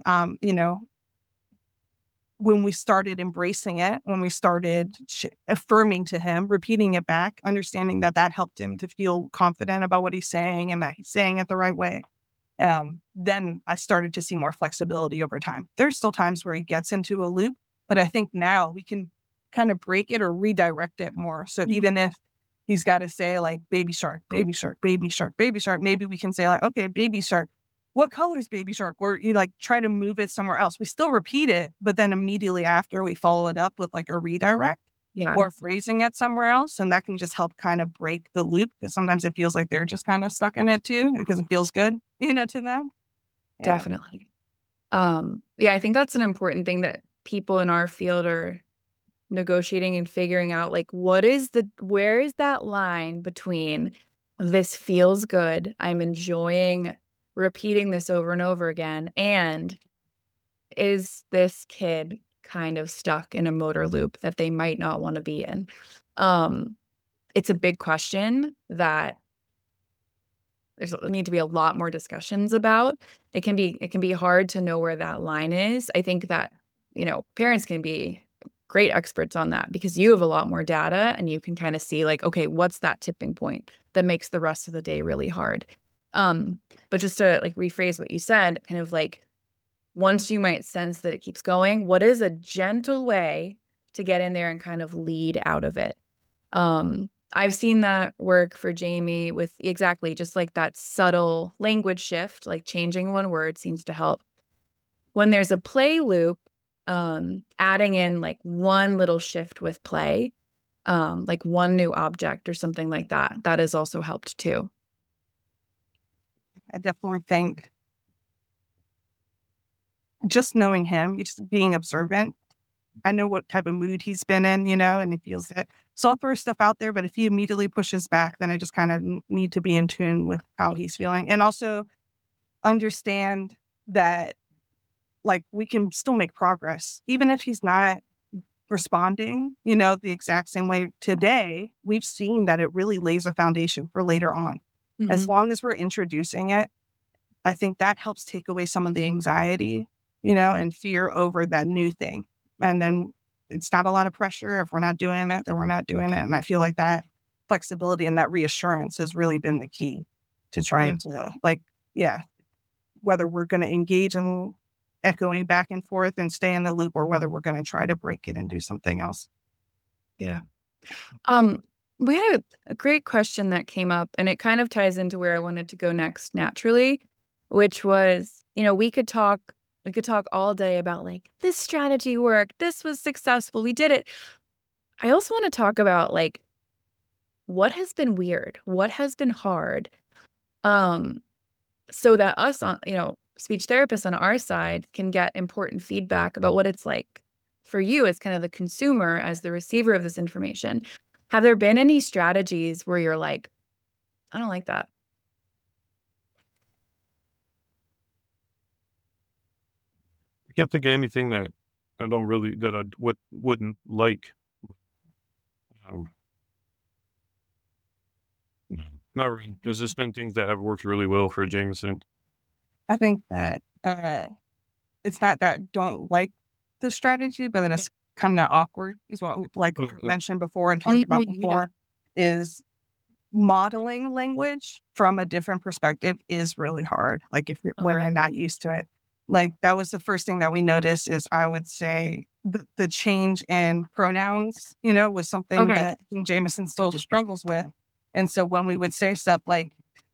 When we started embracing it, when we started affirming to him, repeating it back, understanding that helped him to feel confident about what he's saying and that he's saying it the right way. Then I started to see more flexibility over time. There's still times where he gets into a loop, but I think now we can kind of break it or redirect it more. So even if he's got to say like baby shark, baby shark, baby shark, baby shark, maybe we can say like, okay, baby shark. What color is baby shark? Or you like try to move it somewhere else. We still repeat it, but then immediately after we follow it up with like a redirect or phrasing it somewhere else. And that can just help kind of break the loop because sometimes it feels like they're just kind of stuck in it too because it feels good, to them. Yeah. Definitely. I think that's an important thing that people in our field are negotiating and figuring out like where is that line between this feels good, I'm enjoying repeating this over and over again, and is this kid kind of stuck in a motor loop that they might not want to be in? It's a big question that there's need to be a lot more discussions about. It can be hard to know where that line is. I think that, parents can be great experts on that because you have a lot more data and you can kind of see like, okay, what's that tipping point that makes the rest of the day really hard? But just to like rephrase what you said, kind of like once you might sense that it keeps going, what is a gentle way to get in there and kind of lead out of it? I've seen that work for Jamie with exactly just like that subtle language shift, like changing one word seems to help. When there's a play loop, adding in like one little shift with play, like one new object or something like that, that has also helped too. I definitely think just knowing him, just being observant. I know what type of mood he's been in, and he feels it. So I'll throw stuff out there, but if he immediately pushes back, then I just kind of need to be in tune with how he's feeling. And also understand that like we can still make progress. Even if he's not responding, the exact same way today, we've seen that it really lays a foundation for later on. As long as we're introducing it, I think that helps take away some of the anxiety, and fear over that new thing. And then it's not a lot of pressure. If we're not doing it, then we're not doing it. And I feel like that flexibility and that reassurance has really been the key to trying to, whether we're going to engage in echoing back and forth and stay in the loop, or whether we're going to try to break it and do something else. Yeah. We had a great question that came up, and it kind of ties into where I wanted to go next naturally, which was, we could talk all day about like, this strategy worked, this was successful, we did it. I also want to talk about like, what has been weird, what has been hard, so that us on, speech therapists on our side can get important feedback about what it's like for you as kind of the consumer, as the receiver of this information. Have there been any strategies where you're like, I don't like that? I can't think of anything that I wouldn't like. Not really. There's just been things that have worked really well for Jameson. I think that it's not that I don't like the strategy, but it's kind of awkward, is what like we mentioned before and talked about before, is modeling language from a different perspective is really hard. Like when I'm not used to it. Like that was the first thing that we noticed is, I would say, the change in pronouns, was something that Jameson still struggles with. And so when we would say stuff like,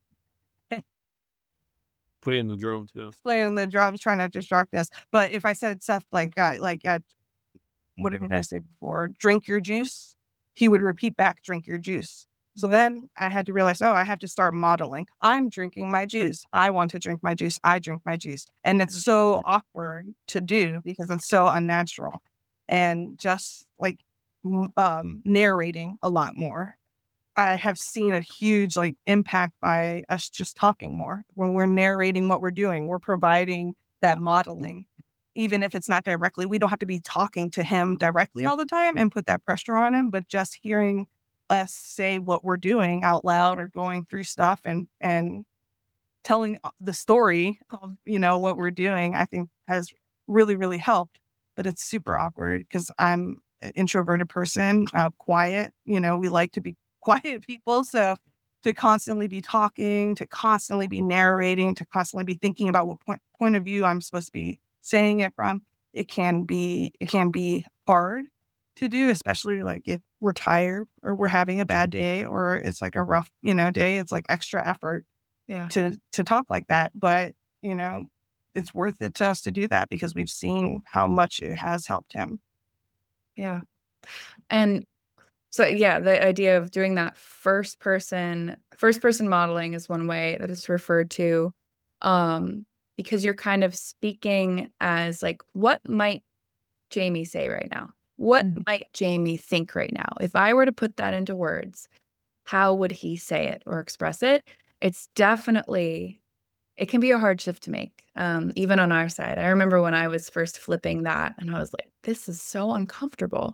playing the drum too. Playing the drums, trying to distract us. But if I said stuff like what did I say before? Drink your juice. He would repeat back, drink your juice. So then I had to realize, I have to start modeling. I'm drinking my juice. I want to drink my juice. I drink my juice. And it's so awkward to do because it's so unnatural. And just like narrating a lot more. I have seen a huge impact by us just talking more. When we're narrating what we're doing, we're providing that modeling. Even if it's not directly, we don't have to be talking to him directly all the time and put that pressure on him, but just hearing us say what we're doing out loud or going through stuff and telling the story of, what we're doing, I think has really, really helped. But it's super awkward because I'm an introverted person, quiet, we like to be quiet people. So to constantly be talking, to constantly be narrating, to constantly be thinking about what point of view I'm supposed to be saying it from, it can be hard to do, especially if we're tired or we're having a bad day or it's a rough, day. It's extra effort to talk like that. But, it's worth it to us to do that because we've seen how much it has helped him. Yeah. And so, the idea of doing that first person modeling is one way that it's referred to, because you're kind of speaking as what might Jamie say right now? What might Jamie think right now? If I were to put that into words, how would he say it or express it? It's definitely, it can be a hard shift to make, even on our side. I remember when I was first flipping that and I was like, this is so uncomfortable.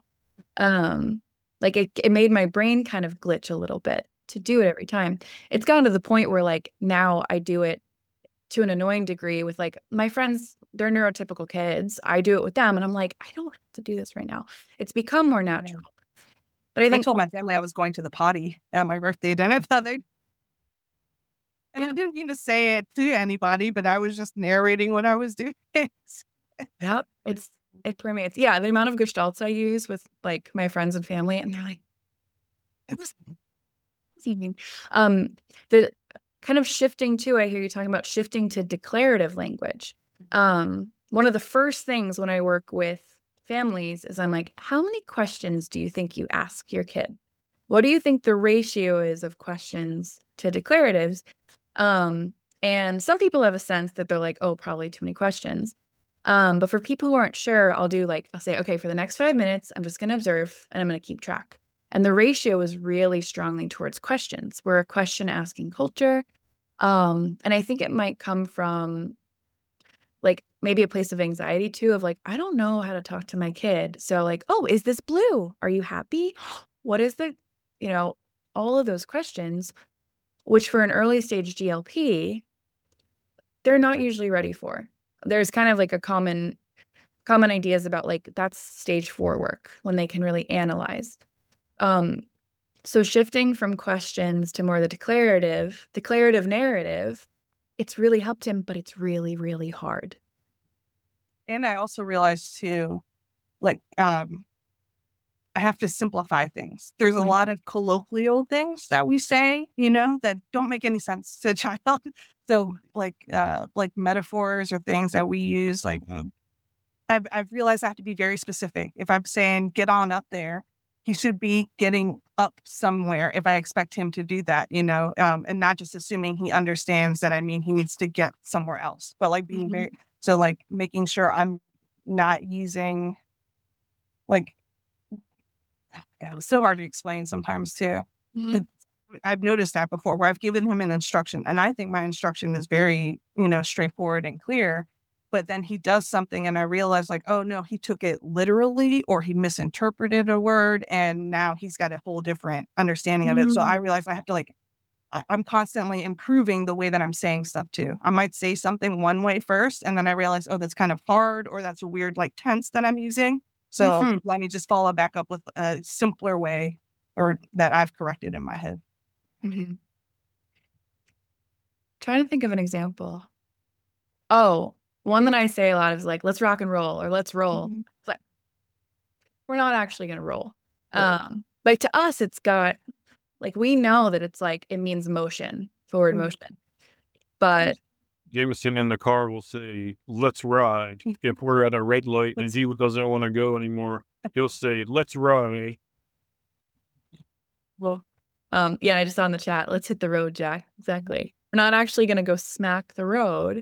It made my brain kind of glitch a little bit to do it every time. It's gotten to the point where now I do it to an annoying degree with my friends, they're neurotypical kids. I do it with them and I'm like, I don't have to do this right now. It's become more natural. But I told my family I was going to the potty at my birthday dinner the other. And I didn't mean to say it to anybody, but I was just narrating what I was doing. Yep. It permeates. Yeah. The amount of gestalts I use with my friends and family, and they're like, it was evening. The kind of shifting too, I hear you talking about shifting to declarative language. One of the first things when I work with families is I'm like, how many questions do you think you ask your kid? What do you think the ratio is of questions to declaratives? And some people have a sense that they're like, oh, probably too many questions. But for people who aren't sure, I'll say, okay, for the next 5 minutes, I'm just going to observe and I'm going to keep track. And the ratio is really strongly towards questions. We're a question asking culture. And I think it might come from maybe a place of anxiety too, of like, I don't know how to talk to my kid. So like, oh, is this blue? Are you happy? What is the, all of those questions, which for an early stage GLP, they're not usually ready for. There's kind of like a common ideas about like that's stage 4 work when they can really analyze. So shifting from questions to more the declarative narrative, it's really helped him, but it's really, really hard. And I also realized too, like, I have to simplify things. There's a lot of colloquial things that we say, that don't make any sense to a child. So like metaphors or things that we use, like I've realized I have to be very specific. If I'm saying get on up there, he should be getting up somewhere if I expect him to do that, and not just assuming he understands that I mean he needs to get somewhere else, but like being very, so like making sure I'm not using like, it's so hard to explain sometimes too. But I've noticed that before where I've given him an instruction and I think my instruction is very, straightforward and clear. But then he does something and I realize like, oh no, he took it literally or he misinterpreted a word and now he's got a whole different understanding of it. So I realize I have to I'm constantly improving the way that I'm saying stuff too. I might say something one way first and then I realize, oh, that's kind of hard or that's a weird like tense that I'm using. So let me just follow back up with a simpler way or that I've corrected in my head. Trying to think of an example. Oh, one that I say a lot is like, let's rock and roll or let's roll. But we're not actually going to roll. But to us, it's got like, we know that it's like, it means motion, forward motion. But Jameson in the car will say, let's ride. If we're at a red light and he doesn't want to go anymore, he'll say, let's ride. Well, yeah, I just saw in the chat, let's hit the road, Jack. Exactly. We're not actually going to go smack the road.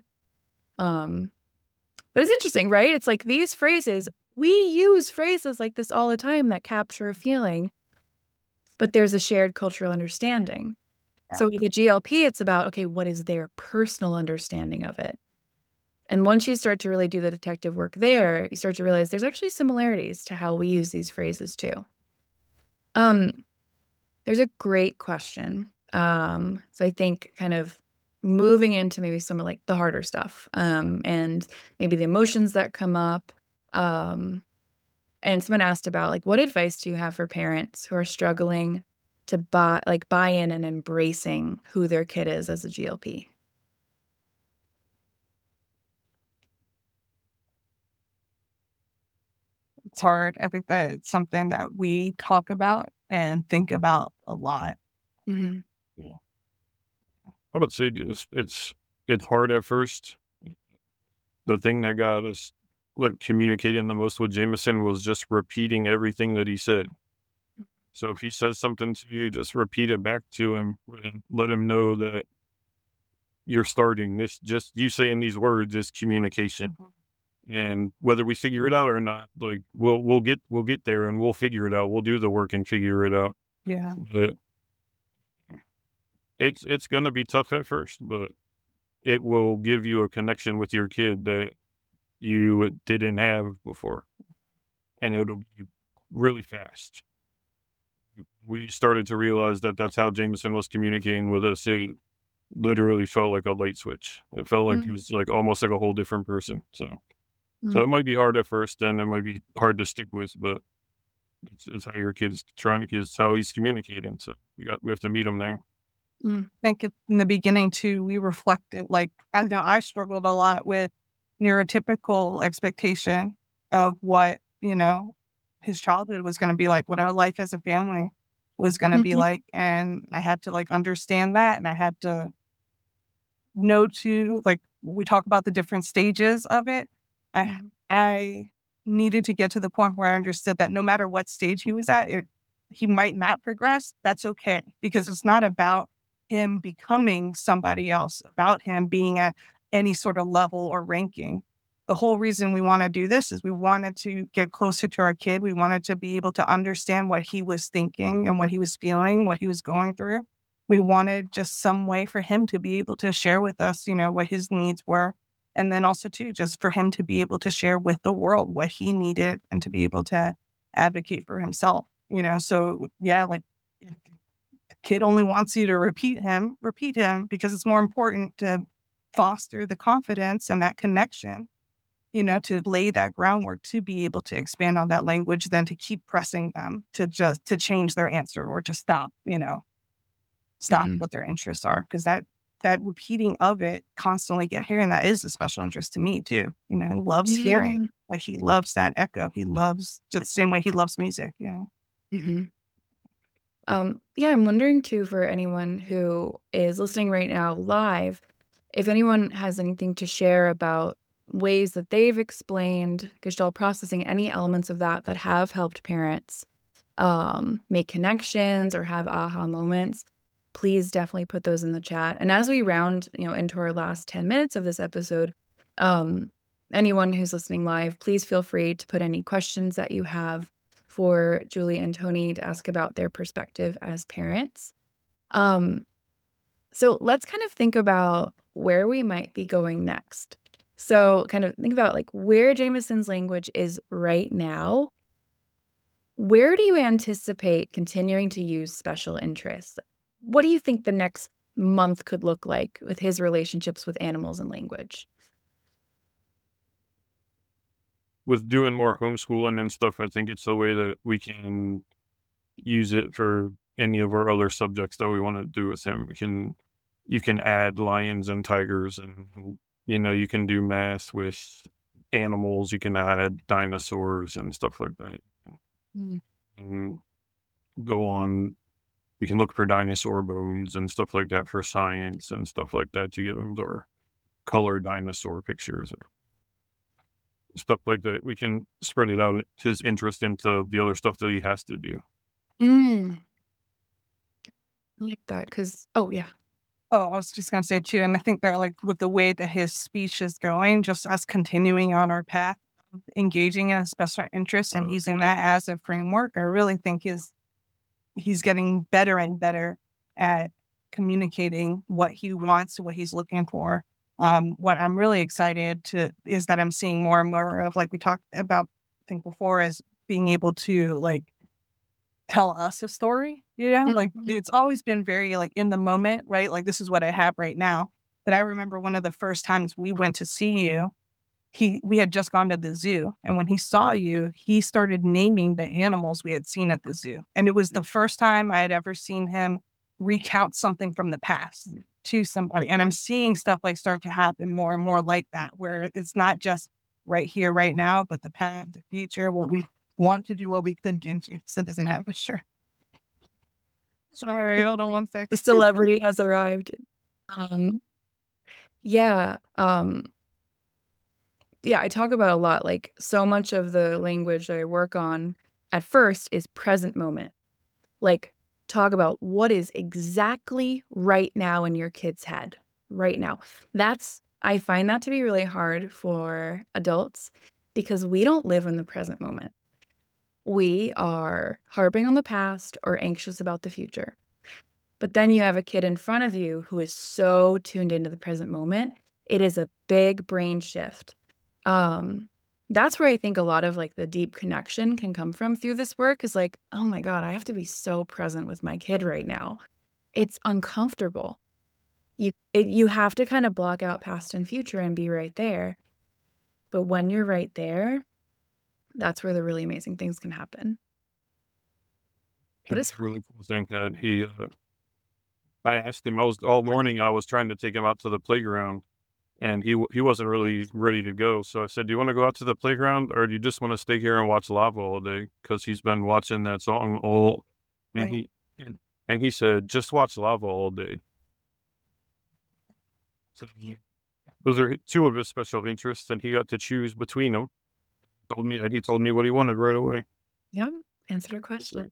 But it's interesting, right? It's like these phrases, we use phrases like this all the time that capture a feeling, but there's a shared cultural understanding. So with the GLP, it's about, okay, what is their personal understanding of it? And once you start to really do the detective work there, you start to realize there's actually similarities to how we use these phrases too. There's a great question. So I think kind of moving into maybe some of like the harder stuff, and maybe the emotions that come up. And someone asked about like, what advice do you have for parents who are struggling to buy in and embracing who their kid is as a GLP? It's hard. I think that it's something that we talk about and think about a lot. I would say it's hard at first. The thing that got us like communicating the most with Jameson was just repeating everything that he said. So if he says something to you, just repeat it back to him and let him know that you're starting this. Just you saying these words is communication. And whether we figure it out or not, like we'll get there and we'll figure it out. We'll do the work and figure it out. Yeah. But it's gonna be tough at first, but it will give you a connection with your kid that you didn't have before. And it'll be really fast. We started to realize that that's how Jameson was communicating with us. It literally felt like a light switch. It felt like he was like almost like a whole different person. So it might be hard at first, and it might be hard to stick with, but it's how your kid's it's how he's communicating. So we have to meet him there. I think in the beginning too, we reflected, like, I know I struggled a lot with neurotypical expectation of what, his childhood was going to be like, what our life as a family was going to be like. And I had to like understand that. And I had to know to like, we talk about the different stages of it. I needed to get to the point where I understood that no matter what stage he was at, he might not progress. That's okay. Because it's not about him becoming somebody else, about him being at any sort of level or ranking. The whole reason we want to do this is we wanted to get closer to our kid. We wanted to be able to understand what he was thinking and what he was feeling, what he was going through. We wanted just some way for him to be able to share with us, what his needs were. And then also too, just for him to be able to share with the world what he needed and to be able to advocate for himself, So yeah, like if a kid only wants you to repeat him because it's more important to foster the confidence and that connection, to lay that groundwork to be able to expand on that language than to keep pressing them to change their answer or to stop Mhm. what their interests are. Because that repeating of it, constantly hearing that is a special interest to me too. He loves hearing, Yeah. like he loves that echo. He loves just the same way he loves music. Mhm. Yeah, I'm wondering too for anyone who is listening right now live, if anyone has anything to share about ways that they've explained Gestalt processing, any elements of that that have helped parents make connections or have aha moments, please definitely put those in the chat. And as we round, into our last 10 minutes of this episode, um, anyone who's listening live, please feel free to put any questions that you have for Julie and Tony to ask about their perspective as parents. So let's kind of think about where we might be going next. So kind of think about like where Jameson's language is right now. Where do you anticipate continuing to use special interests? What do you think the next month could look like with his relationships with animals and language? With doing more homeschooling and stuff, I think it's a way that we can use it for any of our other subjects that we want to do with him. You can add lions and tigers, and you can do math with animals. You can add dinosaurs and stuff like that. Mm. And go on. You can look for dinosaur bones and stuff like that for science and stuff like that to get them, or color dinosaur pictures or stuff like that. We can spread it out, his interest into the other stuff that he has to do. Mm, I like that because, oh, yeah. Oh, I was just gonna say too, and I think that like with the way that his speech is going, just us continuing on our path, engaging in a special interest and using that as a framework, I really think he's getting better and better at communicating what he wants, what he's looking for. What I'm really excited to is that I'm seeing more and more of, like we talked about, I think before, is being able to like tell us a story, like it's always been very like in the moment, right? Like this is what I have right now. But I remember one of the first times we went to see you, we had just gone to the zoo. And when he saw you, he started naming the animals we had seen at the zoo. And it was the first time I had ever seen him recount something from the past to somebody. And I'm seeing stuff like start to happen more and more like that, where it's not just right here, right now, but the past, the future, what we want to do, what we couldn't do. So it doesn't have a sure. Sorry, hold on one The second. celebrity has arrived. Um, yeah. Yeah, I talk about a lot, like so much of the language that I work on at first is present moment. Like talk about what is exactly right now in your kid's head right now. I find that to be really hard for adults because we don't live in the present moment. We are harping on the past or anxious about the future. But then you have a kid in front of you who is so tuned into the present moment. It is a big brain shift. Um, that's where I think a lot of like the deep connection can come from through this work is like, oh my God, I have to be so present with my kid right now. It's uncomfortable. You have to kind of block out past and future and be right there. But when you're right there, that's where the really amazing things can happen. But it's It's really cool thing that I asked him, all morning, I was trying to take him out to the playground, and he wasn't really ready to go. So I said, "Do you want to go out to the playground, or do you just want to stay here and watch lava all day?" Because he's been watching that song all, and Right. he said, "Just watch lava all day." So those are two of his special interests, and he got to choose between them. He told me what he wanted right away. yeah, answered our question.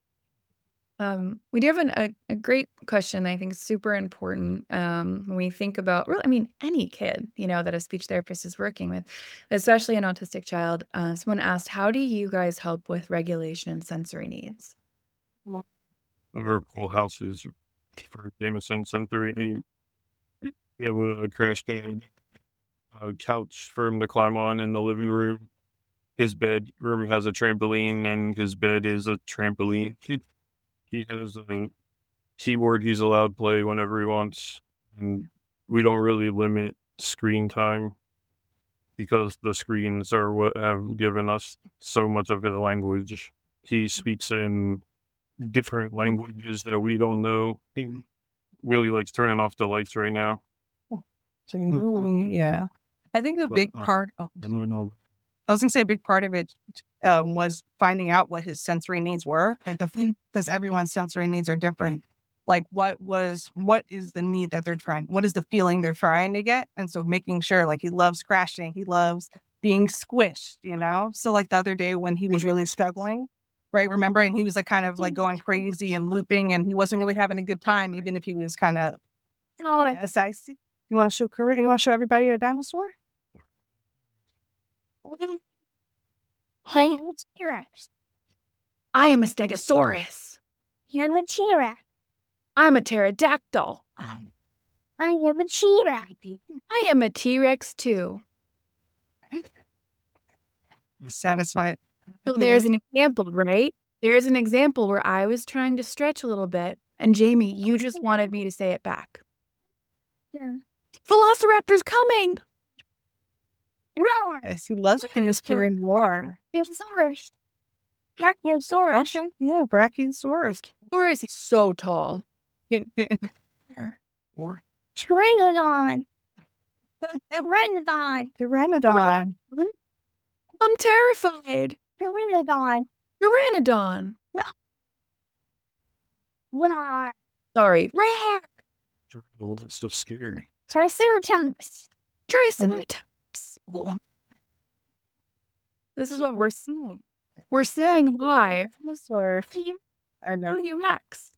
We do have a great question I think is super important when we think about, really, I mean, any kid, that a speech therapist is working with, especially an autistic child. Someone asked, how do you guys help with regulation and sensory needs? Our whole house is for Jameson Sensory. We have a crash can. a couch for him to climb on in the living room. His bedroom has a trampoline, and his bed is a trampoline. He has a keyboard he's allowed to play whenever he wants, and we don't really limit screen time because the screens are what have given us so much of his language. He speaks in different languages that we don't know. He really likes turning off the lights right now. So, yeah. I think a But, big part of, I don't know. I was going to say a big part of it was finding out what his sensory needs were. And because everyone's sensory needs are different. Like what is the need that they're trying, what is the feeling they're trying to get? And so making sure, like, he loves crashing, he loves being squished, you know? So like the other day when he was really struggling, right? Remember, and he was like kind of like going crazy and looping, and he wasn't really having a good time, even if he was kind of, yes, I see. You want to show Corinne? You want to show everybody a dinosaur? Hey, what's T-Rex? I am a Stegosaurus. You're a T-Rex. I'm a pterodactyl. I am a T-Rex. I am a T-Rex too. Satisfied. So there's an example, right? There's an example where I was trying to stretch a little bit, and Jamie, you just wanted me to say it back. Yeah. Velociraptor's coming! Roar. Yes, he loves hearing more. Brachiosaurus. Brachiosaurus. Yeah, Brachiosaurus. Taurus is so tall. Pteranodon. Pteranodon. Pteranodon. I'm terrified. Pteranodon. Pteranodon. Roar. Sorry. Rare. Oh, that's so scary. Triceratops. Triceratops. This is what we're seeing. We're saying live. Dinosaur. I know. T-Rex.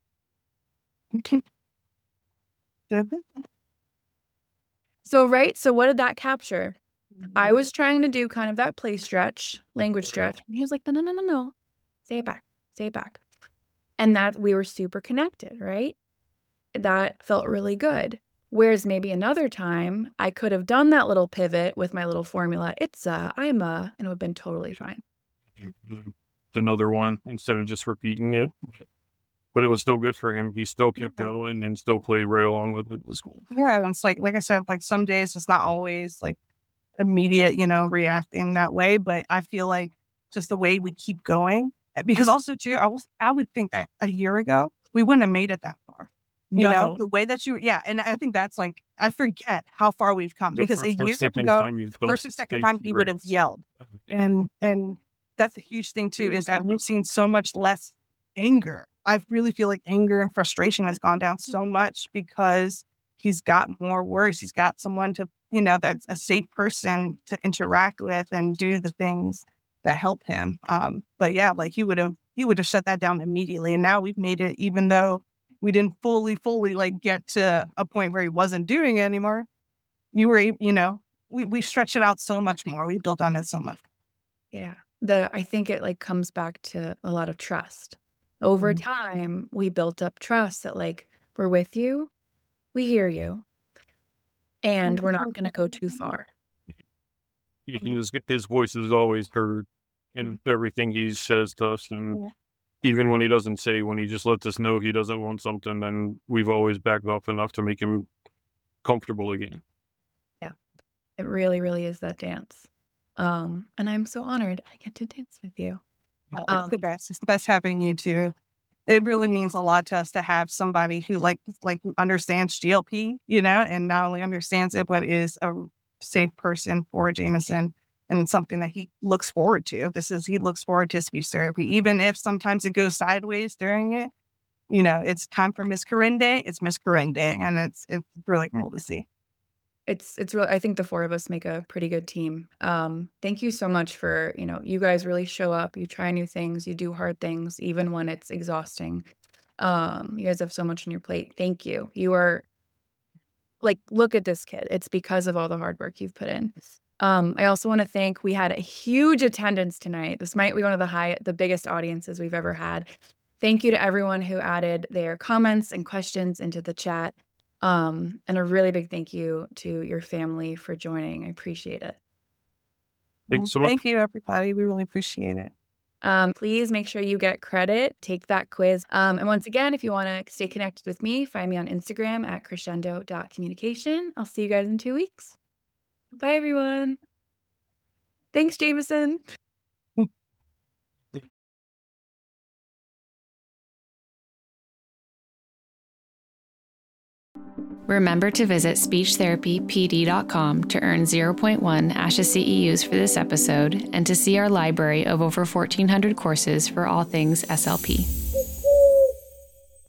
So what did that capture? I was trying to do kind of that play stretch, language stretch. And he was like, no. Say it back. Say it back. And that we were super connected, right? That felt really good. Whereas maybe another time I could have done that little pivot with my little formula. It's I'm a, and it would have been totally fine. Another one instead of just repeating it. But it was still good for him. He still kept going and still played right along with it. It was cool. Yeah, and it's like I said, like some days it's not always like immediate, reacting that way. But I feel like just the way we keep going, because also too, I would think that a year ago we wouldn't have made it that far. You know, the way that and I think that's like, I forget how far we've come, because a year ago, first or second time he would have yelled. And that's a huge thing too, is that we've seen so much less anger. I really feel like anger and frustration has gone down so much because he's got more words. He's got someone to, that's a safe person to interact with and do the things that help him. But yeah, like he would have shut that down immediately. And now we've made it, even though we didn't fully like get to a point where he wasn't doing it anymore. You were, we stretched it out so much more. We built on it so much. Yeah. I think it like comes back to a lot of trust. Over time, we built up trust that like, we're with you, we hear you, and we're not going to go too far. His voice is always heard in everything he says to us. And even when he doesn't say, when he just lets us know he doesn't want something, then we've always backed off enough to make him comfortable again. Yeah, it really, really is that dance. And I'm so honored I get to dance with you. It's the best. It's the best having you too. It really means a lot to us to have somebody who like understands GLP, and not only understands it, but is a safe person for Jameson, and it's something that he looks forward to. He looks forward to speech therapy, even if sometimes it goes sideways during it. It's time for Miss Corinne Day. It's Miss Corinne Day, and it's really cool to see. It's real. I think the four of us make a pretty good team. Thank you so much for, you guys really show up, you try new things, you do hard things, even when it's exhausting. You guys have so much on your plate. Thank you. You are like, look at this kid. It's because of all the hard work you've put in. I also want to thank, we had a huge attendance tonight. This might be one of the biggest audiences we've ever had. Thank you to everyone who added their comments and questions into the chat. And a really big thank you to your family for joining. I appreciate it. Thanks so much. Thank you, everybody. We really appreciate it. Please make sure you get credit, take that quiz. And once again, if you want to stay connected with me, find me on Instagram at crescendo.communication. I'll see you guys in 2 weeks. Bye, everyone. Thanks, Jameson. Remember to visit speechtherapypd.com to earn 0.1 ASHA CEUs for this episode and to see our library of over 1,400 courses for all things SLP.